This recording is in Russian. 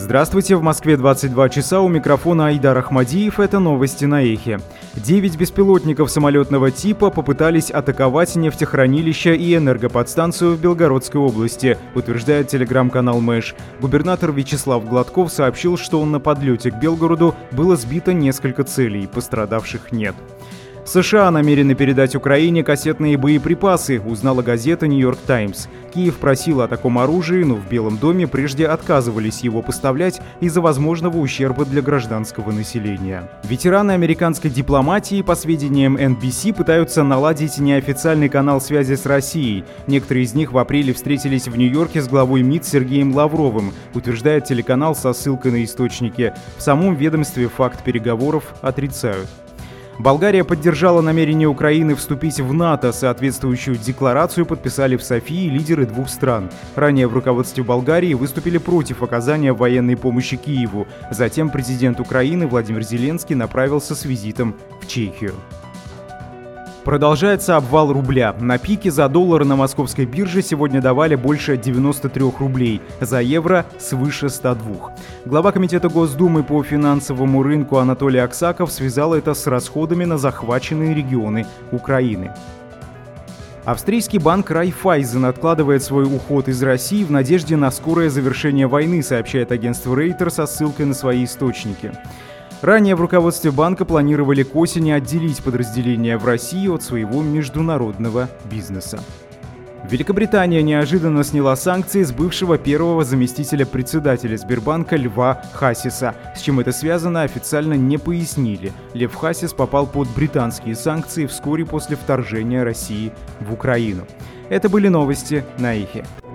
Здравствуйте, в Москве 22 часа, у микрофона Айдар Ахмадиев, это новости на Эхе. 9 беспилотников самолетного типа попытались атаковать нефтехранилище и энергоподстанцию в Белгородской области, утверждает телеграм-канал Мэш. Губернатор Вячеслав Гладков сообщил, что на подлете к Белгороду было сбито несколько целей, пострадавших нет. США намерены передать Украине кассетные боеприпасы, узнала газета «Нью-Йорк Таймс». Киев просил о таком оружии, но в Белом доме прежде отказывались его поставлять из-за возможного ущерба для гражданского населения. Ветераны американской дипломатии, по сведениям NBC, пытаются наладить неофициальный канал связи с Россией. Некоторые из них в апреле встретились в Нью-Йорке с главой МИД Сергеем Лавровым, утверждает телеканал со ссылкой на источники. В самом ведомстве факт переговоров отрицают. Болгария поддержала намерение Украины вступить в НАТО. Соответствующую декларацию подписали в Софии лидеры двух стран. Ранее в руководстве Болгарии выступили против оказания военной помощи Киеву. Затем президент Украины Владимир Зеленский направился с визитом в Чехию. Продолжается обвал рубля. На пике за доллар на московской бирже сегодня давали больше 93 рублей, за евро свыше 102. Глава Комитета Госдумы по финансовому рынку Анатолий Аксаков связал это с расходами на захваченные регионы Украины. Австрийский банк Райффайзен откладывает свой уход из России в надежде на скорое завершение войны, сообщает агентство Рейтер со ссылкой на свои источники. Ранее в руководстве банка планировали к осени отделить подразделения в России от своего международного бизнеса. Великобритания неожиданно сняла санкции с бывшего первого заместителя председателя Сбербанка Льва Хасиса. С чем это связано, официально не пояснили. Лев Хасис попал под британские санкции вскоре после вторжения России в Украину. Это были новости на Эхе.